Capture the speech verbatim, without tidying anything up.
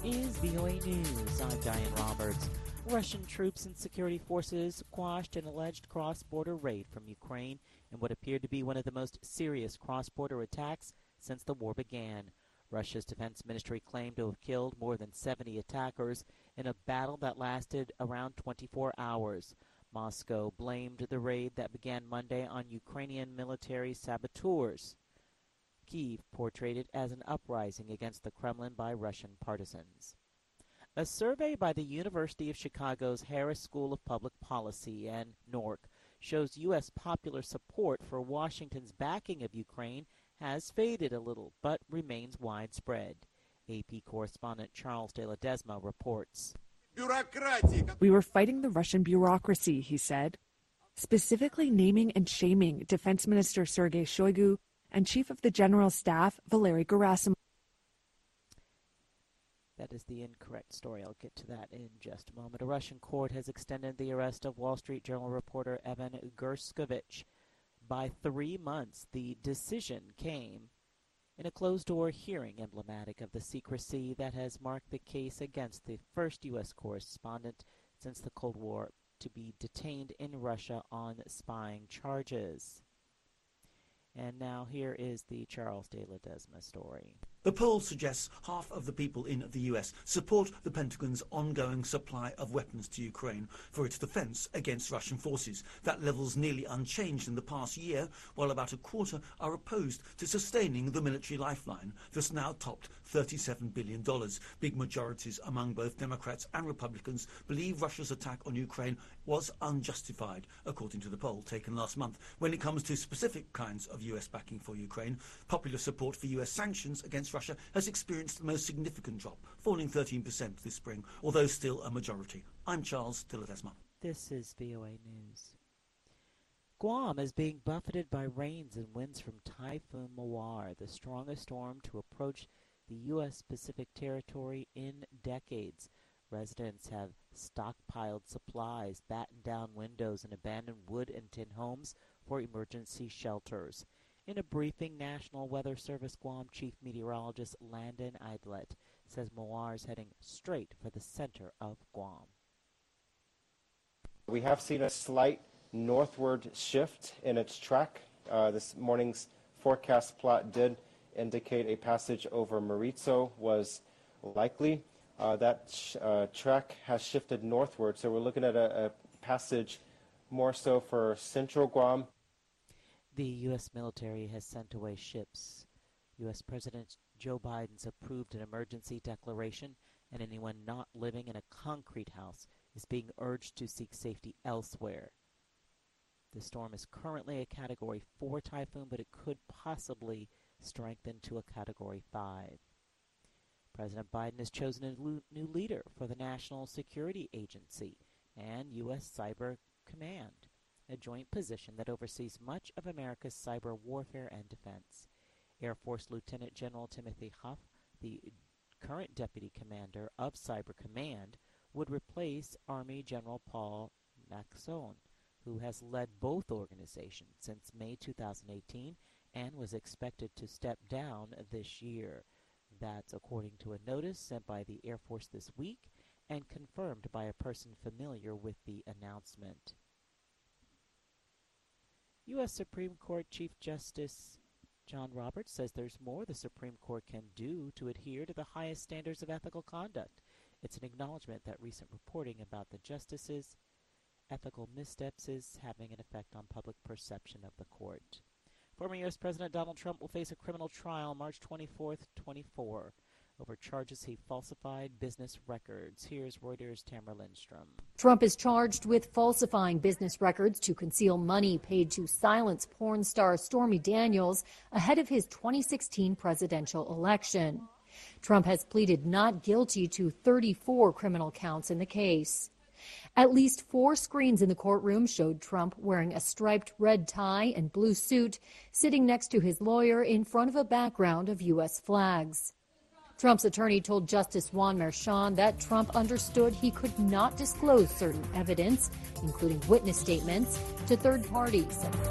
is V O A News. I'm Diane Roberts. Russian troops and security forces quashed an alleged cross-border raid from Ukraine in what appeared to be one of the most serious cross-border attacks since the war began. Russia's defense ministry claimed to have killed more than seventy attackers in a battle that lasted around twenty-four hours. Moscow blamed the raid that began Monday on Ukrainian military saboteurs. Kyiv portrayed it as an uprising against the Kremlin by Russian partisans. A survey by the University of Chicago's Harris School of Public Policy and N O R C shows U S popular support for Washington's backing of Ukraine has faded a little, but remains widespread. A P correspondent Charles de Ledesma reports. We were fighting the Russian bureaucracy, he said, specifically naming and shaming Defense Minister Sergei Shoigu and Chief of the General Staff Valery Gerasimov. That is the incorrect story. I'll get to that in just a moment. A Russian court has extended the arrest of Wall Street Journal reporter Evan Gershkovich by three months. The decision came in a closed-door hearing emblematic of the secrecy that has marked the case against the first U S correspondent since the Cold War to be detained in Russia on spying charges. And now here is the Charles de Ledesma story. The poll suggests half of the people in the U S support the Pentagon's ongoing supply of weapons to Ukraine for its defense against Russian forces. That level's nearly unchanged in the past year, while about a quarter are opposed to sustaining the military lifeline that's now topped thirty-seven billion dollars. Big majorities among both Democrats and Republicans believe Russia's attack on Ukraine was unjustified, according to the poll taken last month. When it comes to specific kinds of U S backing for Ukraine, popular support for U S sanctions against Russia has experienced the most significant drop, falling thirteen percent this spring, although still a majority. I'm Charles de Ledesma. This is V O A News. Guam is being buffeted by rains and winds from Typhoon Mawar, the strongest storm to approach the U S Pacific territory in decades. Residents have stockpiled supplies, battened down windows, and abandoned wood and tin homes for emergency shelters. In a briefing, National Weather Service Guam Chief Meteorologist Landon Idlet says Mawar is heading straight for the center of Guam. We have seen a slight northward shift in its track. Uh, this morning's forecast plot did indicate a passage over Maritzo was likely. Uh, that sh uh, track has shifted northward, so we're looking at a, a passage more so for central Guam. The U S military has sent away ships. U S President Joe Biden's approved an emergency declaration, and anyone not living in a concrete house is being urged to seek safety elsewhere. The storm is currently a Category four typhoon, but it could possibly strengthen to a Category five. President Biden has chosen a new leader for the National Security Agency and U S Cyber Command, a joint position that oversees much of America's cyber warfare and defense. Air Force Lieutenant General Timothy Huff, the current deputy commander of Cyber Command, would replace Army General Paul Nakasone, who has led both organizations since May two thousand eighteen and was expected to step down this year. That's according to a notice sent by the Air Force this week and confirmed by a person familiar with the announcement. U S Supreme Court Chief Justice John Roberts says there's more the Supreme Court can do to adhere to the highest standards of ethical conduct. It's an acknowledgement that recent reporting about the justices' ethical missteps is having an effect on public perception of the court. Former U S President Donald Trump will face a criminal trial March twenty-fourth, twenty-four over charges he falsified business records. Here's Reuters' Tamara Lindstrom. Trump is charged with falsifying business records to conceal money paid to silence porn star Stormy Daniels ahead of his twenty sixteen presidential election. Trump has pleaded not guilty to thirty-four criminal counts in the case. At least four screens in the courtroom showed Trump wearing a striped red tie and blue suit, sitting next to his lawyer in front of a background of U S flags. Trump's attorney told Justice Juan Merchan that Trump understood he could not disclose certain evidence, including witness statements, to third parties.